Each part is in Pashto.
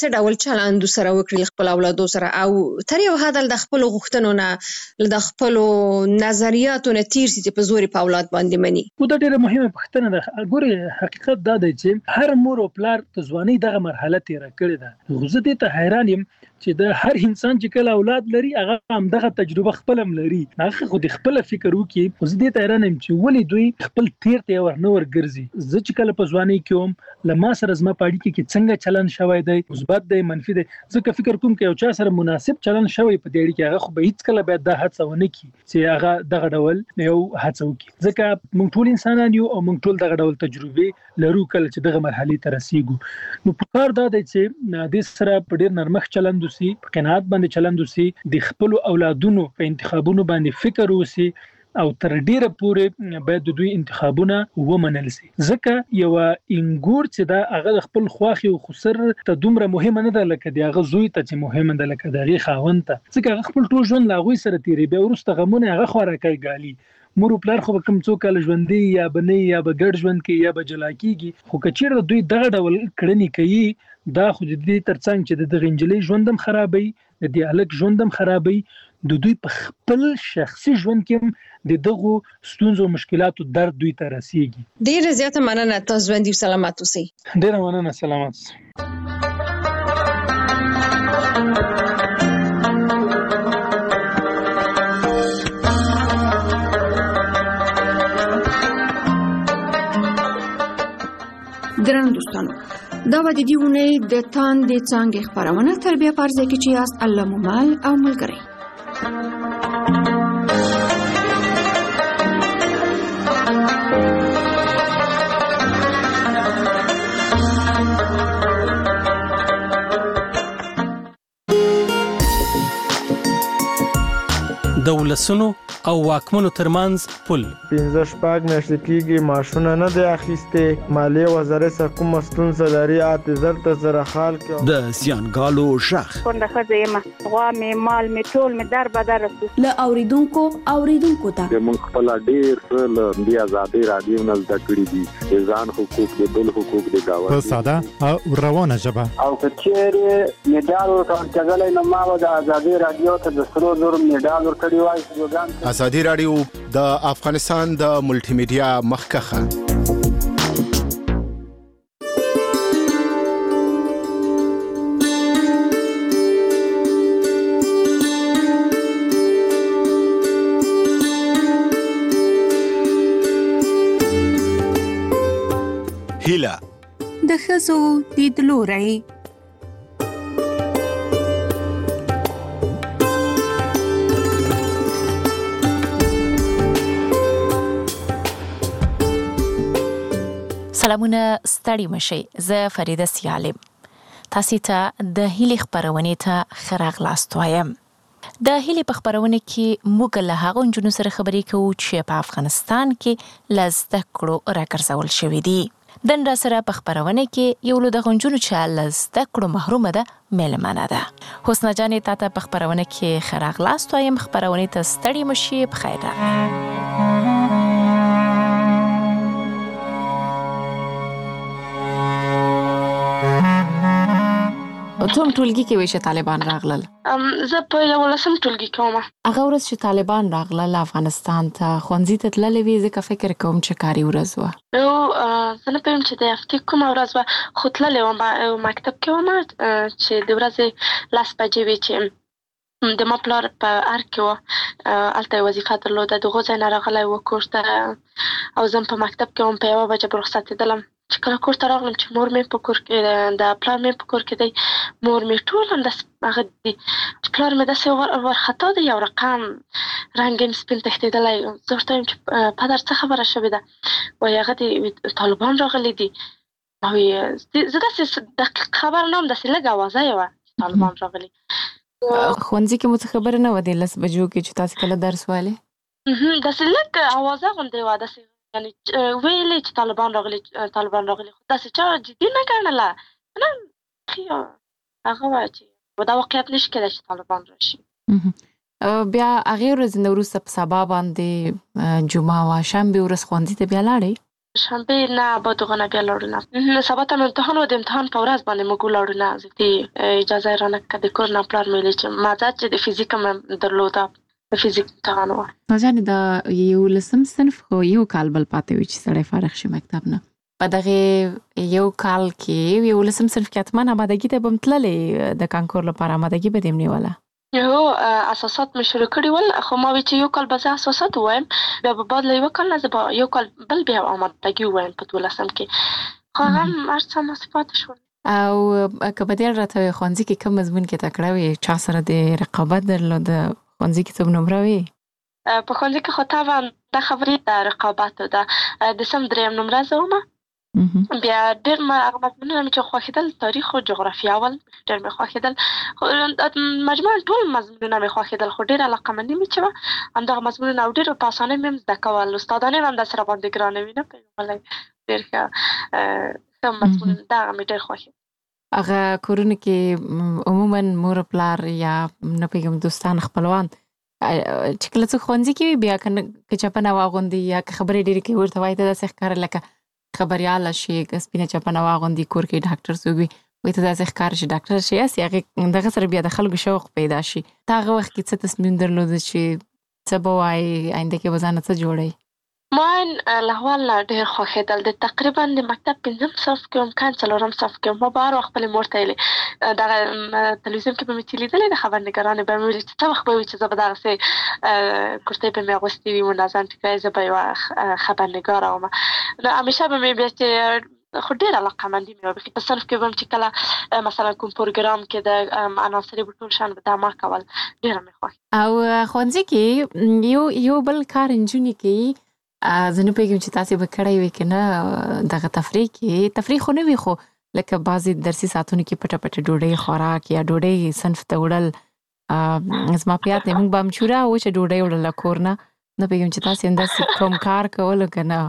څه ډول چلند سره وکړي خپل اولادو سره، او تر یو حد د خپل غوښتنو نه د خپل نظریاتو نه تیر سي چې په زور په اولاد باندې مني. دا ډیره مهمه پوښتنه ده. ګوره حقیقت دا دی چې هر مور او پلار په ځواني دغه مرحله تیر کړې ده. زه دې ته حیران یم چې د هر انسان چې کله اولاد لري هغه هم دغه تجربه خپل هم لري، هغه خو د خپل فکر وکي. زه دې ته حیران یم چې ولې دوی خپل تیر ته ورنور ګرځي. زه چې کله په ځواني کې وم لما سره زما پاړی کې څنګه چلن شوی دی، مثبت دی منفي دی، زه که فکر کوم کې یو چا سره مناسب چلن شوی په دې اړه کې هغه خو به هیڅ کله باید دا هڅه ونه کړي چې هغه دغه ډول یو هڅه وکړي، ځکه موږ ټول انسانان یو او موږ ټول دغه ډول تجربه لرو کله چې دغه مرحله ته رسیږو. نو په کار دا دی چې د سره په ډیر نرمښت چلند وسی، په قناعت باندې چلند وسی، د خپل اولادونو په انتخابونو باندې فکر وسی او تر ډیره پورې باید د دوی انتخابونه ومنل شي، ځکه یو انګور چې دا هغه خپل خواخي او خسر ته دومره مهمه نه ده لکه د هغه زوی ته چې مهمه ده لکه دغه خاوند ته، ځکه هغه خپل ټول ژوند لاغوي سره تیری به ورسته غمونه هغه خورا کوي ګالي. مور پلار خو کوم څوک کله ژوندۍ یا بنې یا به ګډ ژوند کې یا به جلا کیږي، خو کچیر دوی دغه ډول کړنی کوي دا خو د دې ترڅنګ چې د غنجلې ژوندم خرابوي، د دې الک ژوندم خرابوي، د دوی په خپل شخصي ژوند کې د دغه ستونزو مشکلاتو درد دوی ته رسیږي. ډیره زیاته مننه، تاسو باندې سلامات اوسئ. ډیره مننه، سلامات. درنو دوستانو، دا و د دې اونۍ د تاندې څانګې خپرونه تربیه په ارزه کې چې یاست الله مو مل او ملګری. د ولسونو او واکمنو ترمنځ پل 15 میاشتې کېږي ماشونه نه دی اخیستې، مالیې وزارت سره کومه ستونزه لري، اعتذار ته سره حال کې د زیانګالو شخ کونډه ښځه یم، غوا مې مال مې ټول مې در بدر رسو له اوریدونکو ته موږ خپل ډیر څه له دې ازادي رادیو نه زده کړي دي، د ځان حقوق د بل حقوق د گاونډي په ساده او روانه ژبه، او کچېره میډال ورکړل نو ما د ازادي رادیو ته د سرو زر میډال ورکړی وای. ازادي رادیو د افغانستان د ملټي میډیا مخکخه. هیله د ښځو لیدلوری. سلامونه، ستړي مشئ. زه فریده سیالم تاسو ته د هیلې خبرونه ته ښه راغلاست وایم. د هیلې په خبرونه کې موږ له هغو نجونو سره خبرې کوو چې په افغانستان کې له زده کړو راګرځول شوي دي. دن را سره په خبرونه کې یو له دغو نجونو چې له زده کړو محرومه ده میلمانه ده. حسنه جانې تاته په خبرونه کې ښه راغلاست وایم. خبرونه ته ستړي مشئ. بخیر کوم ټولګي کې وای چې طالبان راغلل؟ زه په 11م ټولګي کې وم. هغه ورځ چې طالبان راغلل افغانستان ته ښوونځي ته تللې وې، ځکه فکر کوم چې کاري ورځ وه. زه نه پوهیم چې د هفتې کومه ورځ وه، خو تللې وم مکتب کې وم چې د ورځې 10 بجې وې چې د ما پلار په ارګ کې وه، هلته یې وظیفه درلوده، د هغو ځای نه راغلی و کور ته، او زه په مکتب کې وم. په 1 بجه به رخصتېدلم چې کله کور ته راغلم چې مور مې په کور کې د پلار مې په کور کې دی، مور مې ټول همداسې هغه دي چې پلار مې داسې ورخطا دی، یو رقم رنګ یې سپین تښتېدلی. زه ورته وایم چې پدر څه خبره شوې ده؟ وایي هغه دي طالبان راغلي دي. زه داسې دقیق خبره نه وم، داسې لږ اوازه یې وه چې طالبان راغلي. ښوونځي کې مو څه خبره نه وه د 10 بجو کې چې تاسې کله درس وایلې؟ داسې لږ اوازه غوندې وه، داسې یعنی ویلې چې طالبان راغلي، خو داسې چا جدي نه ګڼله، نه هغه وایي چې دا واقعیت نشي کېدای چې طالبان راشي. بیا هغې ورځې نه وروسته په سبا باندې جمعه وه، شنبې ورځ ښوونځي ته بیا لاړې؟ شنبه نه با دوغانه بیا لاړو نه سبا ته امتحان و د امتحان په ورځ باندې موږ ولاړو نه زه اجازه رانه کړه د کور نه پلار مې ویلې چې مازه چې د فزیک هم درلوده د فزیک امتحان و نازنې دا یو لسم صنف خو یو کال بل پاتې وي چې سړی فارغ شي مکتب نه په دغه یو کال کې یو لسم صنف کې اتمن آمادګي ته بم تللې د کانکور لپاره آمادګي به دیم نیوله یو اساسات مې شروع کړي ول خو ما وی چې یو کال به زه اساسات وایم بیا به بعد له یو کال نه زه به یو کال بل بیا آمادګي وایم په 12 کې خو هم ارڅه مصفات شو او کبدل راته خوانځي کې کوم مضمون کې تکړه وي چا سره د رقابت درلود خوانځي کې څوم نمبر وي په خوانځي کې خو طبعا د خبرې د رقابت ده د سم دریم نمبر زومه بیا ډېر ما هغه مضمونونه چې خوښېدل تاریخ او جغرافیا ول ډېر مې خوښېدل مجموعاً ټول مضمونونه مې خوښېدل خو ډېر علاقمندي مې چې وه همدغه مضمونونه او ډېر په اسانۍ مې زده کول استادان هم همداسې راباندې ګرانه وي نه پوهېږم ډېر ښه مضمون دغه مې ډېر خوښېد هغه کورونه کې عموماً مور پلار یا نه پوهېږم دوستان خپلوان چې کله څوک ښوونځي کې وي بیا که چپنه واغوندي یا که خبرې ډېرې کوي ورته وایي ته داسې ښکاره لکه خبریاله شي سپینه چپنه واغوندي کور کې ډاکټر څوک وي وایي ته داسې ښکاره شي ډاکټر شي هسې هغې دغه سره بیا د خلکو شوق پیدا شي ته هغه وخت کې څه تصمیم درلوده چې څه به وایي آینده کې به ځانه څه جوړوي ما له اول نه ډېر خوښېدل د تقریبا د مکتب 5م صف کې هم کان 4م صف کې ما به هر وخت خپلې مور ته ویلې دغه تلویزیون کې به مې چې لیدلې د خبرنګارانې به مې ویلې چې څه وخت به وي چې زه به دغسې کورتۍ به مې اغوستې وي منظم چې زه به یوه خبرنګاره وم نو همیشه به مې بیا چې خو ډېر علاقمندي مې وه په صنف کې به هم چې کله مثلا کوم پروګرام کې د عناصرې به ټول شیان به دا ما کول ډېره مې خوښ او ښوونځي کې یو بل کار نجونې کوي زه نه پوهېږم چې تاسې به کړی وي که نه دغه تفریح خو نه وي خو لکه بعضې درسي ساعتونو کې پټه پټه ډوډۍ خوراک یا ډوډۍ صنف ته وړل زما په یاد دی موږ به همچوره وچه ډوډۍ وړله کور نه پوهېږم چې تاسې همداسې کوم کار کولو که نه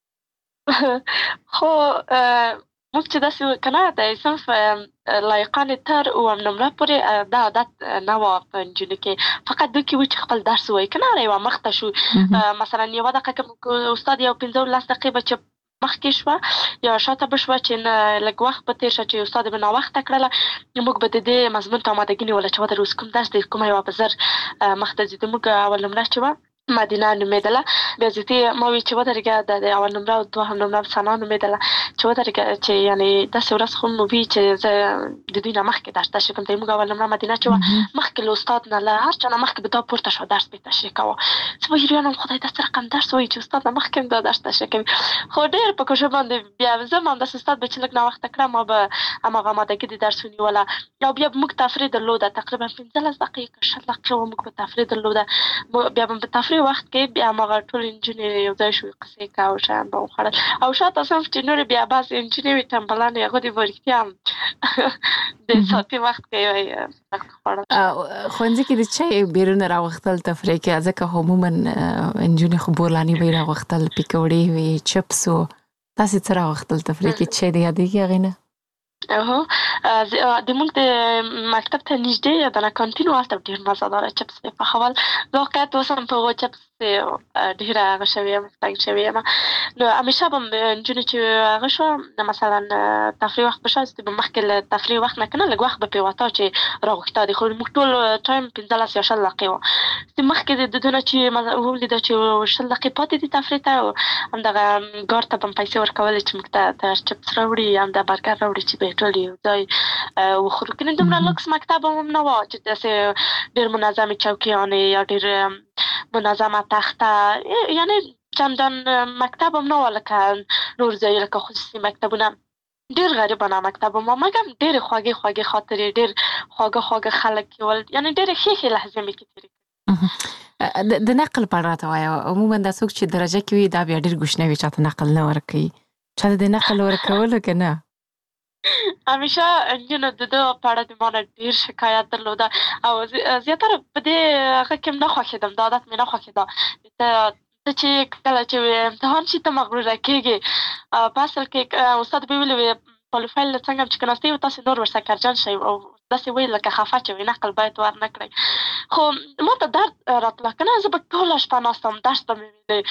خو موږ چې داسې که نه د صنف لایقانې تر اووم نمره پورې دا عادت نه وه په نجونو کې فقط دوی کې و چې خپل درس ووایي که نه یوه مخته شو مثلا یوه دقیقه کې استاد یو 15 دقیقې به چې مخکې شوه یا شاته به شوه چې لږ وخت به تېر شه چې استاد به ناوخته کړله موږ به د دې مضمون ته آمادګي نیوله چې ودر اوس کوم درس دی کومه یوه به زر مخته ځي موږ اول نمره چې وه مدینه نومېدله بیا زیاتې ما وی چې ودرېږه د اول نمره او دوهم نمره ثنا نومېدله چې ودرېږه چې یعنې داسې ورځ خو مو وي چې زه د دوی نه مخکې درس تشریح کړم ته موږ اول نمره مدینه چې وه مخکې له استاد نه له هر چا نه مخکې به دا پورته شوه درس به تشریح کوه زه به حیران وم خدای دا څه رقم درس وایي چې استاد نه مخکې هم دا درس تشریح کوي خو ډېر په کوشش باندې بیا زه هم همداسې استاد به چې لږ ناوخته کړه ما به هماغه آمادګي د درس ونیوله او بیا به موږ تفریح درلوده تقریبا 15 دقیقې 20 دقیقې وه موږ به تفریح درلوده بیا به په تفریح وخت کې بیا هماغه ټول نجونې یو ځای شوې قصې کوه او شیان به وخوړل او شاته صنف چې نورې بیا بعضې نجونې وي ټمبلانې هغوی دې به رښتیا هم د ساعتي وخت کې یوه خوړل ښوونځي کې د چای بیرونه راوختل تفریح کې ځکه عموما نجونې خو بورلاني به یې راوختل پیکوړې وي چپس و تاسې څه راوختل تفریح کې چای دې یادېږي هغې نه د موږ د مکتب ته نږدې دنه کانتین و هلته ډېر مزهداره چپس یې پخول زه واقعیت اوس هم په هغو چپس ډېره هغه شوې یم تنګ شوې یم نو همیشه به نجونې چې هغه شوه مثلا تفریح وخت به شوه چې به مخکې له تفریح وخت نه که نه لږ وخت به پرې وته چې راغوښته دي خو موږ ټول ټایم 15 یا 20 دقیقې وه چې مخکې د دونه چې ولیده چې 20 دقیقې پاتې دي تفریح ته همدغه ګارد ته به هم پیسې ورکولې چې موږ ته چپس راوړي همدا برګر راوړي چې به یې ټول یو ځای وخورو که نه دومره لوکس مکتب هم نه وه چې داسې ډېر منظمې چوکیانې یا ډېر منظمه تخته یعنې چندان مکتب هم نه وه لکه نور ځای لکه خصوصي مکتبونه ډېر غریبانه مکتب هم مګر ډېرې خوږې خوږې خاطرې ډېر خواږه خلک یې ول یعنې ډېرې ښې لحظې مې کې تېرې کړې د نقل په اړه راته وایه عموما دا څوک چې درجه کې وي دا بیا ډېر ګوشنه وي چاته نقل نه ورکوي چاته د نقل ورکولو که نه همیشه نجونو د ده په اړه د ما نه ډېر شکایت درلوده او زیاتره په دې هغه کې هم نه خوښېدم دا عادت مې نه خوښېده ته چې کله چې امتحان شي ته مغروره کېږې په اصل کې استاد به ویلې وي پروفایل څنګه هم چې کېناستې وي تاسې نور ورسره کرجن شئ او داسې ویل لکه خفه چې وي نقل باید ور نه کړئ خو ما ته درد راتله که نه زه به ټوله شپه ناست وم درس به مې ویلې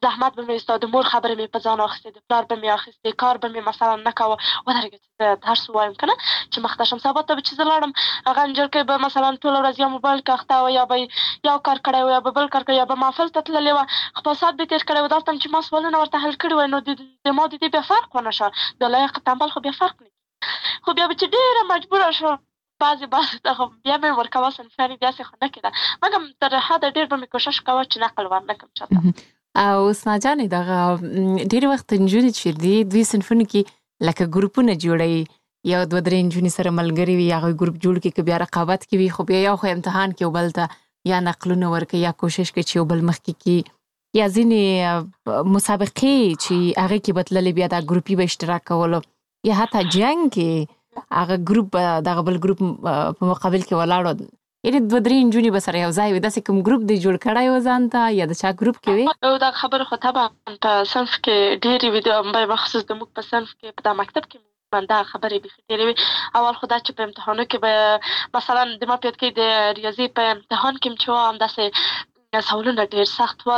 زحمت به مې ایسته، د مور خبرې مې په ځان اخیستې، د پلار به مې اخیستې، کار به مې مثلا نه کوه، ودرېږه چې زه درس ووایم که نه چې مخته شم. سبا ته به چې زه لاړم هغه نجلکۍ به مثلا ټوله ورځ یا موبایل کې اخته وه، یا به یو کار کړی و، یا به بل کار کړی، یا به محفل ته تللې وه، خپل ساعت به تېر کړی و. دلته چې ما سوالونه ورته حل کړي وای نو د ما د دې بیا فرق ونه شه، د لایق تنبل خو بیا فرق نه کېږي. خو بیا به چې ډېره مجبوره شوم بعضې دغه بیا مې ورکوه صنفیانې داسې خو نه کېده، مګر تر حده ډېر به مې کوشش کوه چې نقل ورنه کړم چاته. او اسنا جانې دغه ډېر وخت نجونې چې دي دوی صنفونو کې لکه ګروپونه جوړوي، یو دوه درې نجونې سره ملګري وي، هغوی ګروپ جوړ کړي که بیا رقابت کې وي، خو بیا یو خو امتحان کې یو بل ته یا نقلونه ورکوي یا کوشش کوي چې یو بل مخکې کړي، یا ځینې مسابقې چې هغې کې به تللې بیا دا ګروپي به اشتراک کولو، یا حتی جنګ کې هغه ګروپ به دغه بل ګروپ په مقابل کې ولاړو، یعنې دوه درې نجونې به سره یو ځای وي. داسې کوم ګروپ دی جوړ کړی و ځان ته یا د چا ګروپ کې وي؟ دا خبرې خو طبعا په صنف کې ډېرې وي، بخصوص د موږ په صنف کې په دا مکتب کې دا خبرې بیخي ډېرې وي. اول خو دا چې په امتحانو کې به مثلا د ما په یاد کې د ریاضي په امتحان کې چې وه همداسې سوالونه ډېر سخت ول.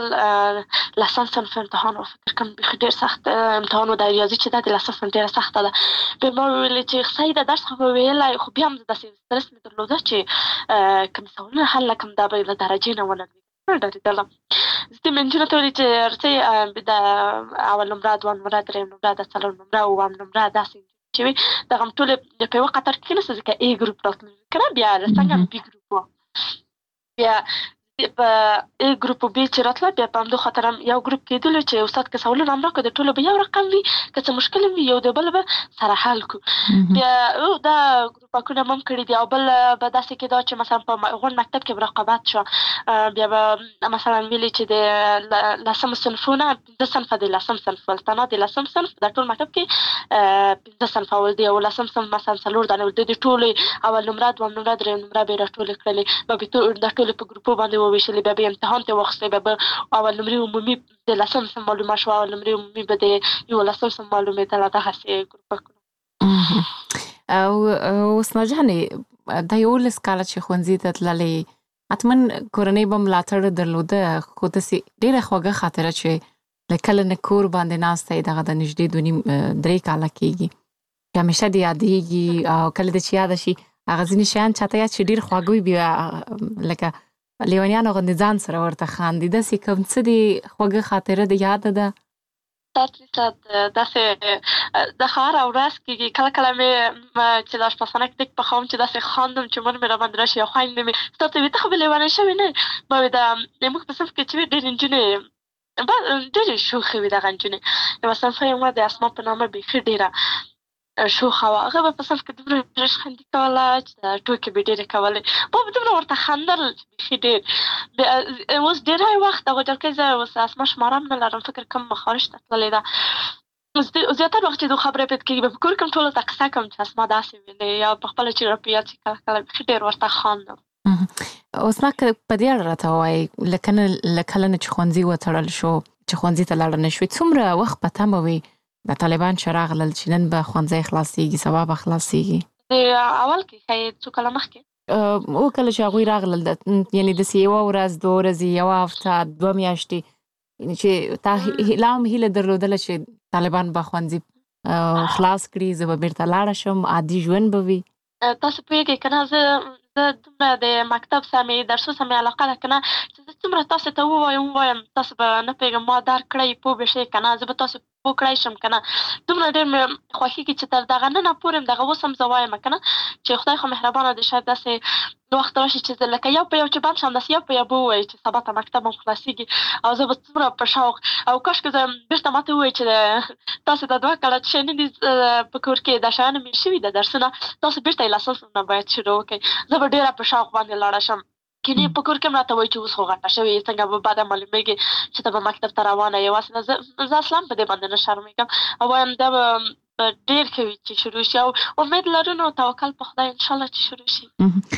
لسم صنف امتحان و، فکر کوم بیخي ډېر سخت امتحان و، د ریاضي چې دا د لسم صنف ډېره سخته ده. بیا ما وویلې چې صحیح ده درس خو مې ویلی، خو بیا هم داسې سترس مې درلوده چې کوم سوالونه حل کړم دا به له درجې نه وننګېږم، ډارېدلم. زه مې نجونو ته ویلې چې ارڅۍ د اول نمره، دوه نمره، درېیم نمره، د څلور نمره، اووم نمره داسې چې وي دغه هم ټولې په یوه قطار کې کېناستو، ځکه ای ګروپ راتلل که نه، بیا څنګه بي ګروپ و، بیا په ای ګروپ و بي چې راتله بیا په همدو خاطر هم یو ګروپ کېدلو چې استاد که سوالونه هم راکړو د ټولو به یو رقم وي، که څه مشکل هم وي یو د بل به سره حل کړو. بیا دا ګروپکونه هم کړي دي. او بل به داسې کېده چې مثلا په غونډ مکتب کې به رقابت شوه، بیا به مثلا ویلي چې د لسم صنفونه پنځه صنفه د لسم صنف ول، تنها د لسم صنف د ټول مکتب کې پنځه صنفه ول دي، او لسم صنف مثلا څلور دانې ول دي، د ټولې اول نمره، دویم نمره، درېیم نمره به یې راټولې کړلې، به دا ټولې په ګروپو باندې وویشلې، بیا به امتحان ته واخیستې، بیا به اول نمرې عمومي د لسم صنف معلومه شوه، اول نمرې عمومي به د یولسم صنف معلومېدله، دغسې ګروپکونه. او اسنا جانې دا 11 کاله چې ښوونځي ته تللې، حتما کورنۍ به ملاتړ درلوده، خو داسې ډېره خوږه خاطره چې له کله نه کور باندې ناسته یې دغه د نږدې 2.5-3 کاله کېږي، چې همیشه دې یادېږي، او کله دې چې یاده شي هغه ځینې شیان چاته یاد چې ډېر خواږه وي، بیا لکه لیونیانو غوندې ځان سره ورته خاندي. داسې کوم څه دې خوږه خاطره د یاده ده؟ داسې د هره ورځ کېږي، کله کله مې چې د اشپزخانه کې ډېک پخوم چې داسې خاندم چې مور مې راباندې راشي او خویندې مې ستا ته وي ته خو به لیونۍ شوې نه یې. ما وې زموږ په صنف کې چې وي ډېرې نجونې ډېرې شوخې وي دغه نجونې. یوه صنفه یې وه د اسما په نامه بیخي ډېره شوخه وه، هغه به په صنف کې دومره ریشخندي کوله چې ټوکې به ډېرې کولې، ما به دومره ورته خندل چې بیخي ډېر. اوس ډېری وخت دغه جلکۍ زه اوس اسما شماره هم نه لرم، فکر کوم خارج ته تللې ده. زیاتره وخت چې د خبرې پېد کېږي به په کور کې هم ټولو ته قصه کوم چې اسما داسې ویلې، یا په خپله چې راپه یاد شي کله کله بیخي ډېر ورته خاندم. اوس ما که په دې اړه راته ووایې له کله نه چې ښوونځي وتړل شو، چې ښوونځي ته لاړه نه شوې، څومره وخت په تمه وې د طالبان چې راغلل چې نن به ښوونځی خلاصېږي، سبا به خلاصېږي؟ د اول کې ښایي څو کاله مخکې کله چې هغوی راغلل، یعنې داسې یوه ورځ، 2 ورځې، یوه هفته، 2 میاشتې، چې تا لا هم هیله درلودله چې طالبان به ښوونځي خلاص کړي، زه به بیرته لاړه شم، عادي ژوند به وي؟ تاسو پوهېږئ که نه، زه دومره د مکتب سره مې درسو سره مې علاقه ده که نه، چې زه څومره تاسو ته ووایم تاسو به نه پوهېږم ما درک کړی پوه به شئ که نه، زه به تاسو پوه کړی شم که نه. دومره ډېر مې خوښېږي چې تر دغه ننه پورې هم دغه اوس هم زه وایم که نه چې خدای خو مهربانه دی، شاید داسې وخت راشي چې زه لکه یو په یو چې بند شم، داسې یو په یو به ووایي چې سبا ته مکتب هم خلاصېږي، او زه به څومره په شوق، او کاشکې زه بېرته ما ته ووایي چې تاسو دا 2 کاله چې شیانې دي په کور کې دا شیانې مې شوي ده درسونه، تاسو بېرته یې له اساس نه باید شروع وکړئ، زه به ډېره په شوق باندې لاړه شم. کینې په کور کې هم راته وایي چې اوس خو غټه شوې یې، څنګه به بعده معلومېږي چې ته به مکتب ته روانه یې. واسې زه اصلا په دې باندې نه شرمېږم او وایم دا به ډېر ښه وي چې شروع شي، او امید لرو نو توکل په خدای انشاءالله چې شروع شي.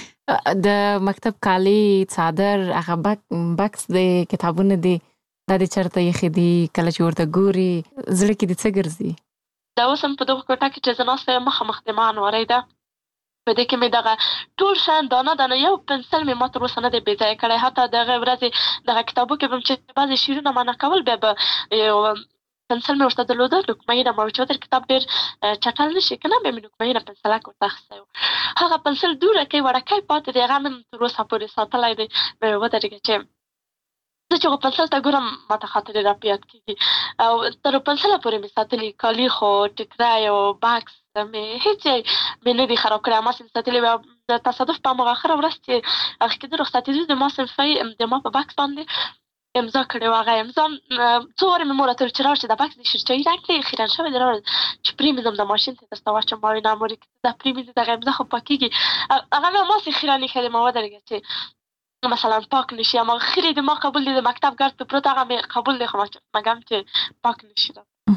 د مکتب کالي، څادر، هغه بکس دی، کتابونه دي، دا دې چېرته ایښي دي؟ کله چې ورته ګوري زړه کې دې څه ګرځي؟ دا اوس هم په دغه کوټه کې چې زه ناسته یم مخامخ د ما انوارۍ ده، په دې کې مې دغه ټول شیان دانه دانه یو پنسل مې ما تر اوسه نه دی بې ځایه کړی. حتی دغه ورځې دغه کتابو کې به م چې بعضې شعرونه معنا کول بیا به یو پنسل مې ورته درلوده، نکمهینه ما چې ودر کتاب ډېر چټل نه شي که نه، بیا مې نکمهینه پنسلک ورته اخیستی و. هغه پنسل دوره کې وړکی پاتې دی، هغه مې تر اوسه پورې ساتلی دی. ودرېږه چې زه چې هغه پنسل ته ګورم ماته خاطرې را په یاد کېږي. او تر پنسله پورې مې ساتلي کالي، خو ټیکری او بکس مې هېڅ ځای مې نه دي خراب کړی. هماسې مې ساتلي وي. او د تصادف په هماغه آخره ورځ چې هغه کېده رخصتېدو د ما صنفۍ د ما په بکس باندې امضا کړې وه. هغه امضا څو وارې مې مور راته وویل چې راوړه د بکس د شیرچایي رنګ دی خیرن شوی دی، راوړه چې پرېمنځم د ماشین ته درته واچوم. ما ویل نه مورې که دا پرېمنځې دغه امضا خو پاکېږي. هغه مې هماسې خیرن ایښی دی. ما ودرېږه چې مثلا پاک نشي. هماغه خیرې د ما قبول دی، د مکتب ګرد په پروت هغه مې قبول دی، خو مګم چې پاک نشي.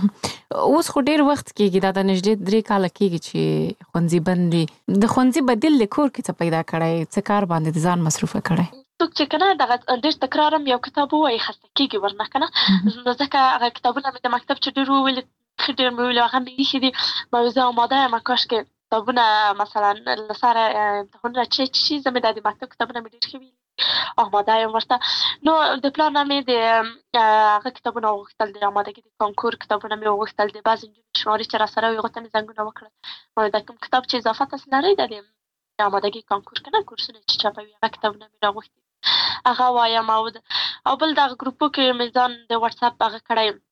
اوس خو ډېر وخت کېږي، دا د نږدې 3 کاله کېږي چې ښوونځي بند دي. د ښوونځي بدیل د کور کې څه پیدا کړی، څه کار باندې د ځان مصروفه کړی؟ څوک چې که نه دغه ډېر تکرار هم یو کتاب ووایي خسته کېږي ورنه که نه. نو ځکه هغه کتابونه مې د مکتب چې ډېر وویلي ښه ډېر مې ویلي، هغه مې ایښي دي. ما ویل زه آماده یم کاشکې کتابونه مثلا له سره امتحانونه چې شي، زه مې دا د مکتب کتابونه مې ډېر ښه ویلي آماده یم ورته. نو د پلار نه مې د هغه کتابونه وغوښتل، د آمادګي د کانکور کتابونه مې وغوښتل. د بعضې نجونې شماري چې راسره وي هغو ته مې زنګونه وکړل. ما د کوم کتاب چې اضافه تاسې لرئ د آمادګي کانکور که نه کورسونه چې چاپوي هغه کتابونه مې راغوښتي هغه وایم. او بل دغه ګروپو کې مې ځان د وټساپ هغه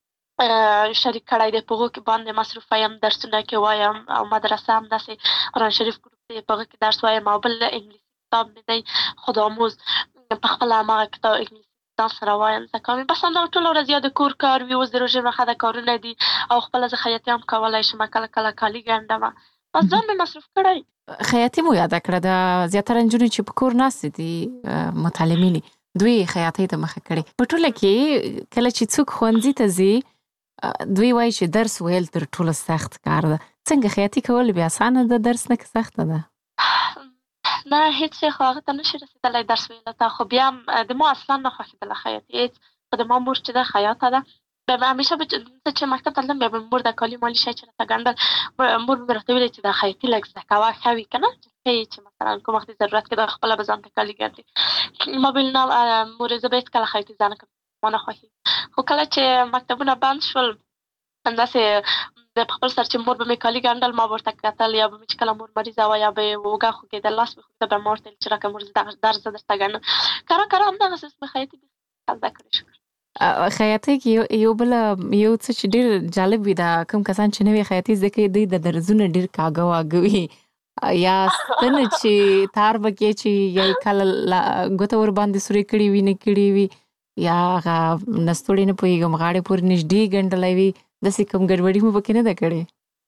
کړی شریک کړی دی، په هغو کې باندې مصروفه یم، درسونه کې وایم. او مدرسه همداسې قرآن شریف ګروپ دی، په هغه کې درس وایم. او بل انګلیسي کتاب مې دی خودآموز، په خپله هماغه کتاب انګلیسي ځان سره وایم زده کوم. بس همدغه ټوله ورځ یا د کور کار وي، اوس د روژې مخه د کارونه دي، او خپله زه خیاطي هم کولی شم، کله کله کالي ګنډمه. بس ځان مې مصروف کړی. خیاطي مو یاده کړه. د زیاتره نجونې چې په کور ناستې دي متعلمینې، دوی خیاطۍ ته مخه کړې. په ټوله کې کله چې څوک ښوونځي ته ځي دوی وایي چې درس ویل تر ټولو سخت کار ده. څنګه خیاطي کول بیا اسانه ده، درس نه که سخته ده؟ نه هېڅ شی خو هغه ته نشي رسېدلی درس ویلو ته. خو بیا هم د ما اصلا نه خوښېدله خیاطي هېڅ. خو د ما مور چې ده خیاطه ده، بیا به همیشه به زه چې مکتب ته تلم بیا به مور د کالي مالي شی چې راته ګنډل، مور به مې راته ویلې چې دا خیاطي لږ زده کوه ښه وي که نه، چې مثلا کوم وخت ضرورت کې دا خپله به ځان ته کالي ګنډي. ما ویل نه مورې زه به هېڅکله خیاطي زده نه کړم، ما نه خوښېږي. خو کله چې مکتبونه بند شول همداسې د خپل سر چې مور به مې کالي ګنډل، ما به ورته کتل. یا به مې چې کله مور مریضه وه یا به یې اوږه خوږېدل، لاس مې خوږېده، بیا ما ورته ویل چې راکړه مور زه دغه درس زه درته ګنډم. کره همدغسې اوس مې خیاطي زده کړې شکر. خیاطۍ کې یو یو څه چې ډېر جالب وي، دا کوم کسان چې نوې خیاطي زده کوي دوی د درزونه ډېر کاږه واږه وي، یا ستنه چې تار به کې چې یا یې کله ګوته ور باندې سورې کړي وي نه کړي وي، یا هغه نستوړې نه پوهېږم غاړې پورې نږدې ګنډلی وي، داسې کوم ګډوډي مو پکې نه ده کړې؟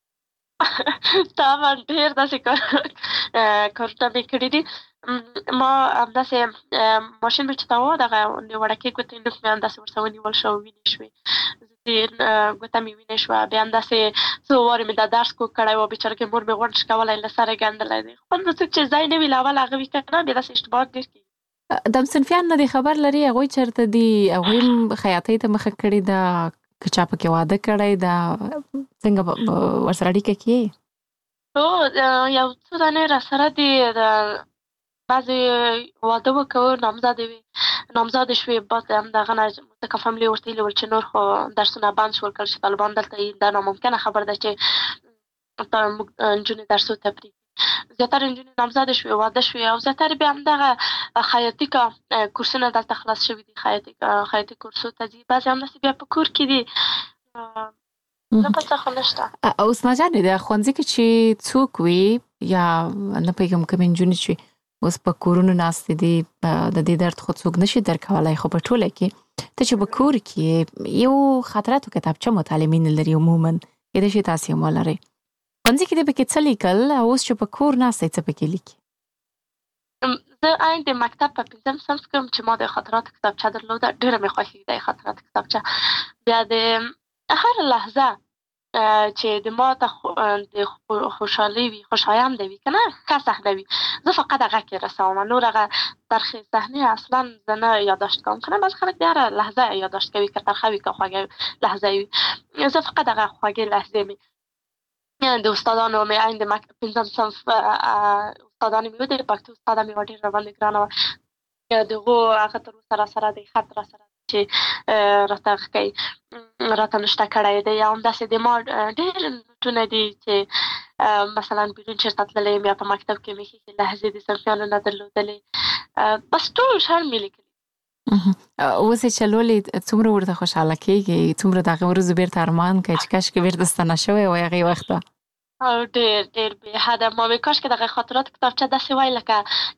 طبعا ډېر داسې کارونه مې کړي دي. ما همداسې ماشین مې چې تاوه دغه د وړکې ګوتې نوک مې همداسې ورته ونیول شو، وینې شوې، ګوته مې وینې شوه. بیا همداسې څو وارې مې دا درس کوږ کړی و، بېچارګۍ مور مې غونډ کولی له سره ګنډلی دی. خپل به څوک چې ځای نه وي له اوله هغه وي که نه، بیا داسې اشتباهات ډېر کېږي. د همصنفیانو نه دې خبر لري هغوی چېرته دي؟ هغوی هم خیاطۍ ته مخه کړې ده که چا پکې واده کړی ده؟ څنګه ورسره اړیکه کې یې؟ هو یو څو دانې راسره دي، بعضې واده وکړو نامزادې وې، نامزادې شوې، بعد همدغه نه ځکه فاملي ورته ویلي ول چې نور خو درسونه بند شول، کله چې طالبان دلته وي دا ناممکنه خبره ده چې موږ نجونې درسو ته پرېږدي. زیاتره نجونې نامزادې شوې، واده شوې، او زیاتره بیا همدغه خیاطي کورسونه دلته خلاص شوي دي، خیاطي کورسو ته ځي. بعضې همداسې بیا په کور کې دي، نه په څه خو نشته. عثمان جانې د ښوونځي کې چې څوک وي یا نه پوهېږم کومې نجونې چې اوس په کورونو ناستې دي، د دې درد خو څوک نشي درکولی، خو په ټوله کې ته چې په کور کې یو خاطراتو کتابچه متعلمین لري عموما، کېدای شي تاسې هم ولرئ. ښوونځي کې دې پکې څه لیکل او اوس چې په کور ناستئ څه پکې لیکي؟ زه عین د مکتب په 5م صنف کې وم چې ما د خاطراتو کتابچه درلوده، ډېره مې خوښېږي د خاطراتو کتابچه. بیا د هر لحظه چې د ما ته د خوشحالۍ وي، خوشایند وي که نه، ښه صحنه وي، زه فقط هغه کې رسوم. نور هغه ترخې صحنې اصلا زه نه یاداشت کوم که نه. بعضې خلک د هره لحظه یاداشت کوي، که ترخه وي که خوږه لحظه وي، زه فقط هغه خوږې لحظې مې د استادانو مې عین د پنځم صنف استادانو مې د پښتو استاده مې ډېره باندې ګرانه وه. دغو هغه تر اوسه راسره دی، خط راسره چې راته ښکوي، راته نشته کړی دی. او همداسې د ما ډېر نوټونه دي چې مثلا بیرون چېرته تللی یم یا په مکتب کې مې ښې لهجې د صنفیانو نه درلودلې، بس ټول شیان مې لیکلي. اوس یې چلولې، څومره ورته خوشحاله کېږي؟ څومره د هغې ورځو بیرته ارمان کوي چې کاشکې بیرته ستنه شوی وای هغې وخته؟ او ډېر بې حده ما وې کاشکې دغه خاطراتو کتابچه داسې وای لکه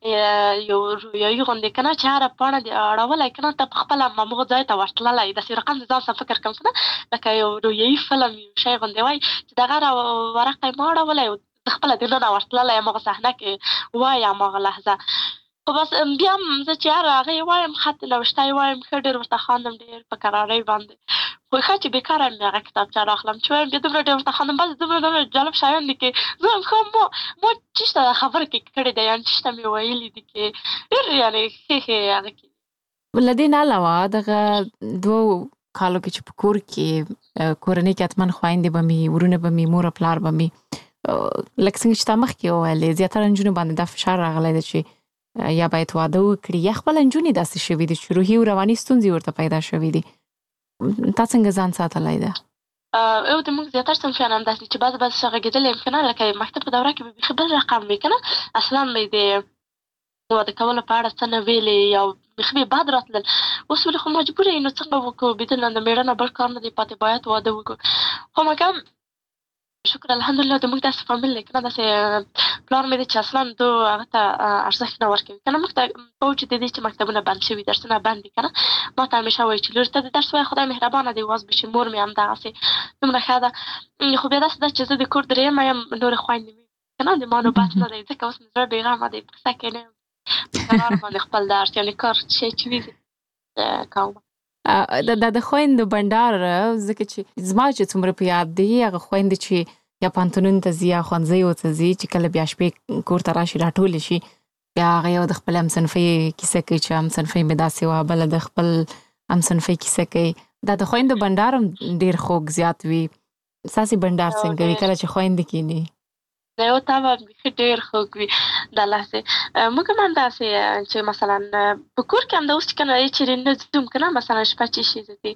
یو رویایي غوندې که نه چې هره پاڼه دې اړولی که نه ته په خپله هماغه ځای ته ورتللی، داسې رقم د ځان سره فکر کوم که نه لکه یو رویایي فلم یو شی غوندې وای چې دغه هره ورقه یې ما اړولی او زه خپله دننه ورتللی هماغه صحنه کې وای هماغه لحظه. خو بس بیا هم زه چې هر هغه یې وایم، خط نوشته یې وایم، ښه ډېر ورته خاندم، ډېر په کرارۍ باندې. خو ښه چې بېکاره مې هغه کتابچه راخلم چې وایم بیا دومره ډېر ورته خاندم، بس دومره جالب شیان دي کې زه وایم ښه ما چېشته خبره کې کړې ده، یعنې چېشته مې ویلي دي کې ډېر یعنې ښې هغه کې. له دې نه علاوه دغه 2 کالو کې چې په کور کې کورنۍ کې حتما خویندې به مې، ورونه به مې، مور او پلار به مې، لکه څنګه چې تا مخکې وویلې زیاتره نجونو باندې دا فشار راغلی دی چې یا باید واده وکړي یا خپله نجونې داسې شوي دي چې روحي او رواني ستونزې ورته پیدا شوي دي. تا څنګه ځان ساتلی ده؟ او د موږ زیاتر صنفیان همداسې چې بعضې غږېدلې یم که نه، لکه مکتب په دوره کې به بیخي بل رقم وي که نه، اصلا مې د واده کولو په اړه څه نه ویلې یا بیخي مې بد راتلل. اوس ولې خو مجبوره یې، نو څنګه وکړو، بېدل نه د مېړه نه بل کار نه دی پاتې، باید واده وکړو. خو مګر شکر الحمدلله د موږ داسې فامیل دی که نه، داسې پلار مې دی چې اصلا دو هغه ته ارزښت نه ورکوي که نه. موږ ته باوجود د دې چې مکتبونه بند شوي، درسونه بند دي که نه، ما ته همیشه وایي چې لور ته د درس وایه، خدای مهربانه دی، واز بشي. مور مې همدغسې دومره ښه ده. خو بیا داسې ده چې زه د کور درېیمه یم، نورې خویندې مې که نه د ما نوبت نه دی، ځکه اوس مې زړه بېغمه دی، په کیسه کې نه یم، په قرار باندې خپل درس یعنې کار شی چې وي کوم. د خویندو بنډار، ځکه چې زما چې څومره په یاد دی هغه خویندې چې یا پانتونونو ته ځي یا ښوونځیو ته ځي چې کله بیا شپې کور ته راشي راټولې شي، بیا هغه یو د خپل همصنفۍ کیسه کوي چې همصنفۍ مې داسې وه، بله د خپل همصنفۍ کیسه کوي. دا د خویندو بنډار هم ډېر خوږ زیات وي. ستاسې بنډار څنګه وي کله چې خویندې کښېني؟ یو طبعا بیخي ډېر خوږ وي دا لحظې. موږ هم همداسې چې مثلا په کور کې هم د اوس چې که نه چېرې نه ځو که نه، مثلا شپه چې شي زه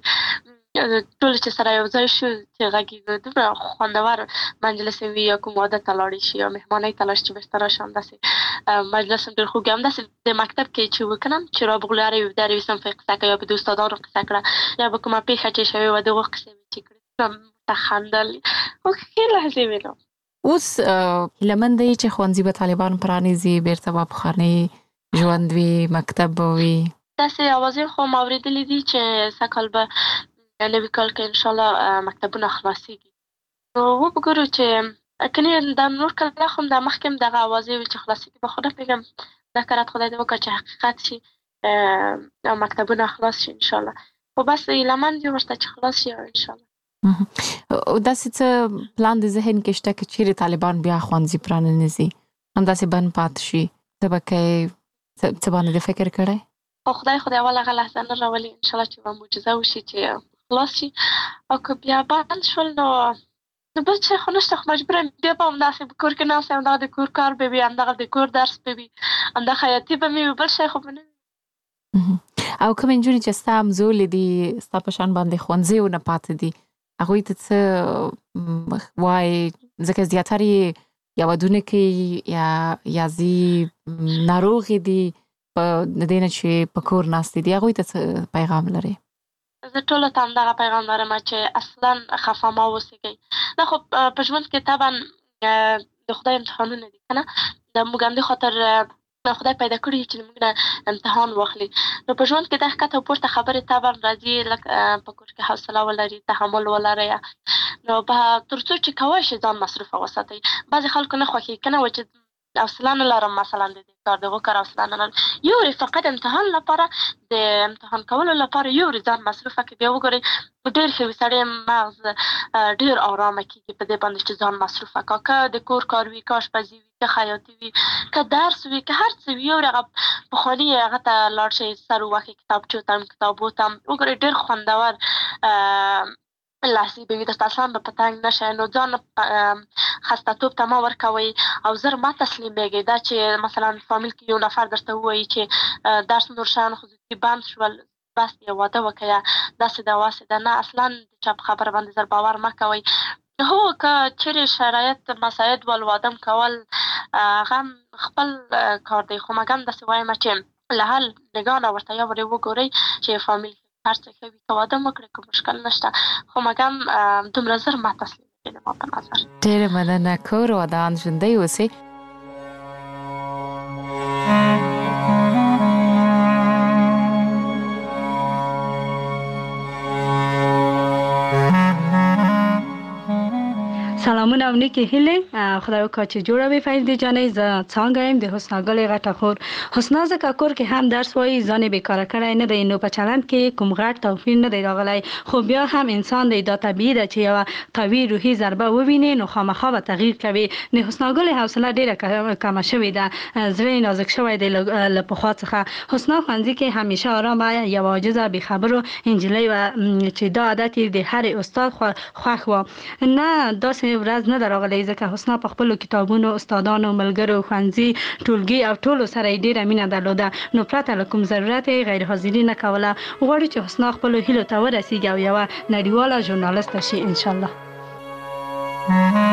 ټول چې سره یو ځای شو چې غږېږو، دومره خوندور مجلس وي، یا کوم واده ته لاړې شي یا مهمانۍ ته لاړ شي چې بېرته راشي، همداسې مجلس هم ډېر خوږ وي. همداسې د مکتب کې چې وو که نه، چې رابغلو هر یو د هر یو صنف قصه کوي، یا به د استادانو قصه کړه، یا به کومه پېښه چې شوې وه د هغو قصې مې چې کړې، ورته خندل، خو ښې لحظې وې. نو اوس هیلهمند دی چې ښوونځي به طالبان پرانیزي، بیرته به پخوانی ژوند وي، مکتب به وي. داسې اوازې خو ما اورېدلې دي چې سږ کال به نوي کال کې انشاءالله مکتبونه خلاصېږي. نو وګورو چې کنې دا نور کله خو د مخکې هم دغه اوازې وي چې خلاصېږي، به خو نه پوهېږم دا کارت خدای دې وکړه چې حقیقت شي او مکتبونه خلاص شي انشاءالله. خو بس هیلهمند یو ورته چې خلاص شي انشاءالله. داسې څه پلان د ذهن کې شته که چیرې طالبان بیا ښوونځي پرانیزي، همداسې بند پاتې شي، ته به کوې څه باندې د فکر کړی؟ خو خدای اول هغه لحظه نه راولي، انشاءالله چې به معجزه وشي چې خلاص شي. او که بیا بند شول نو بل څه خو نشته، خو مجبوره بیا به همداسې په کور کې ناست یم، همدغه د کور کار به وي، همدغه د کور درس به وي، همدغه خیاطي به مې وي، بل شی خو به نه وي. او کومې نجونې چې ستا همزولې دي، ستا په شان باندې ښوونځیو نه پاتې دي، هغوی ته څه وایې؟ ځکه زیاتره یې یا ودونه کوي یا ځي ناروغې دي، په د دې نه چې په کور ناستې دي، هغوی ته څه پیغام لرې؟ زه ټولو ته همدغه پیغام لرم چې اصلا خفه مه اوسېږئ. نه خو په ژوند کې طبعا د خدای امتحانونه دي که نه، د موږ همدې خاطر خدای پیدا کړي چې موږ نه امتحان واخلي. نو په ژوند کې د ښکته او پورته خبرې طبعا راځي، لکه په کور کې حوصله ولري، تحمل ولرئ. نو تر څو چې کولی شئ ځان مصروفه وساتئ. بعضې خلکو نه خوښېږي که نه، چې حوصله نه لرم مثلا د دې کار دغه کار حوصله نه لرم، یورې فقط امتحان لپاره د امتحان کولو لپاره یورې ځان مصروفه کړي. بیا وګورئ ډېر ښه وي، سړی مغز ډېر ارامه کېږي په دې باندې چې ځان مصروفه کړه، که د کور کار وي، که اشپزي وي، که خیاطي وي، که درس وي، که هر څه وي، یورې هغه پخواني هغه ته لاړ شئ، سر ووهئ کتابچو ته، کتابو ته. وګورئ ډېر خوندور لاسي به وي درته اصلا به په تنګ نه شئ، نو ځان خسته‌توب ته مه ورکوئ او زر مه تسلیمېږئ. دا چې مثلا فامیل کې یو نفر درته ووایي چې درس نور شیان خصوصي بند شول، بس یې واده وکړه، داسې ده واسې ده. نه، اصلا د چا په خبره باندې زر باور مه کوئ. هو که چیرې شرایط مساعد ول واده کول هغه هم خپل کار دی، خو مګم داسې وایم چې له هر نګاه نه ورته یا ورې وګورئ چې فامیل هر څه ښه وي، که واده مو کړی که مشکل نشته، خو مګم دومره زر مه تسلیمېږئ زما په نظر. ډېره مننه، کور ودان ژوندی اوسئ. سلامونه او نیکی هیلې، خدای وکړه چې جوړه وي فرید جانې. زه څنګه یم د حسنا ګلې غټه خور. حسنا ځکه کور کې هم درس وایي، ځان یې بیکاره کړی نه دی، نو په چلند کې کوم غټ توپیر نه دی راغلی، خو بیا هم انسان دی، دا طبیعي ده چې یوه قوي روحي ضربه وویني نو خامخا به تغییر کوي. د حسنا ګلې حوصله ډېره کمه شوې ده، زړه یې نازک شوی دی له پخوا څخه. حسنا ښوونځي کې همیشه آرامه، یوه عاجزه بېخبرو نجلۍ وه چې دا عادت یې د هر استاد خوښ و. نه داسې ورځ نه ده راغلی، ځکه حسنا په خپلو کتابونو، استادانو، ملګرو، ښوونځي، ټولګي او ټولو سره یې ډېره مینه درلوده، نو پرته له کوم ضرورت یې غیر حاضري نه کوله. غواړو چې حسنا خپلو هیلو ته ورسیږي او یوه نړیواله ژورنالسته شي انشاءالله.